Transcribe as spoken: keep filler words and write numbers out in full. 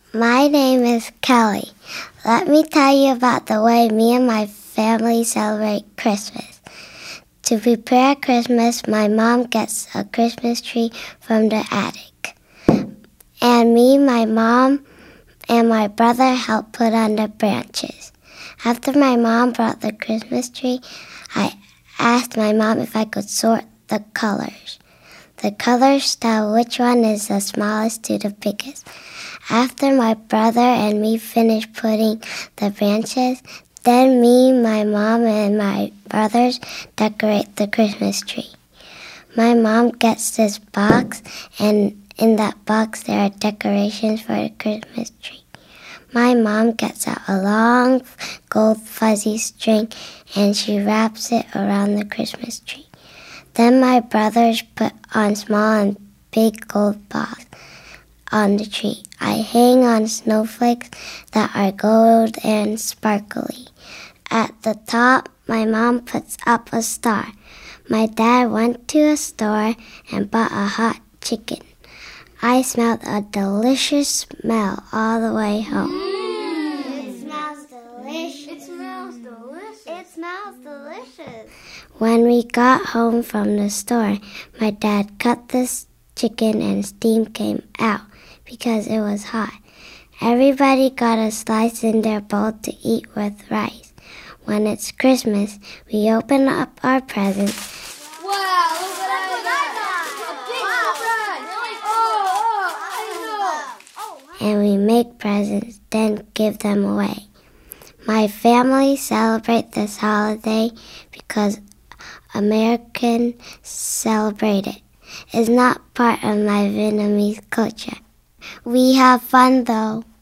My name is Kelly. Let me tell you about the way me and my family celebrate Christmas. To prepare Christmas, my mom gets a Christmas tree from the attic. And me, my mom, and my brother help put on the branches. After my mom brought the Christmas tree, I asked my mom if I could sort the colors. The colors tell which one is the smallest to the biggest. After my brother and me finish putting the branches, then me, my mom, and my brothers decorate the Christmas tree. My mom gets this box, and in that box there are decorations for the Christmas tree. My mom gets out a long gold fuzzy string, and she wraps it around the Christmas tree. Then my brothers put on small and big gold balls on the tree. I hang on snowflakes that are gold and sparkly. At the top, my mom puts up a star. My dad went to a store and bought a hot chicken. I smelled a delicious smell all the way home. Mm. It smells delicious. It smells delicious. It smells delicious. When we got home from the store, my dad cut this chicken and steam came out because it was hot. Everybody got a slice in their bowl to eat with rice. When it's Christmas, we open up our presents. Wow, look what I got! A big surprise! Oh, oh, I know! And we make presents, then give them away. My family celebrate this holiday because Americans celebrate it. It's not part of my Vietnamese culture. We have fun though.